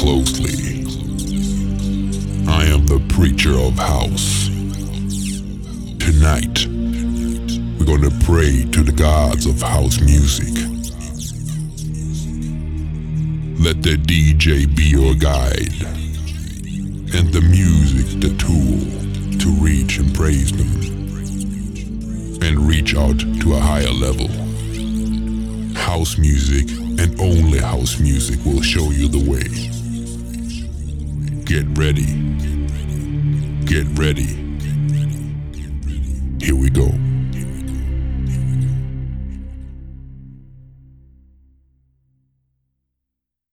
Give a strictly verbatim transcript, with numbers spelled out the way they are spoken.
closely. I am the preacher of house. Tonight, we're gonna pray to the gods of house music. Let the D J be your guide, and the music the tool to reach and praise them, and reach out to a higher level. House music and only house music will show you the way. Get ready. Get ready. Here we go.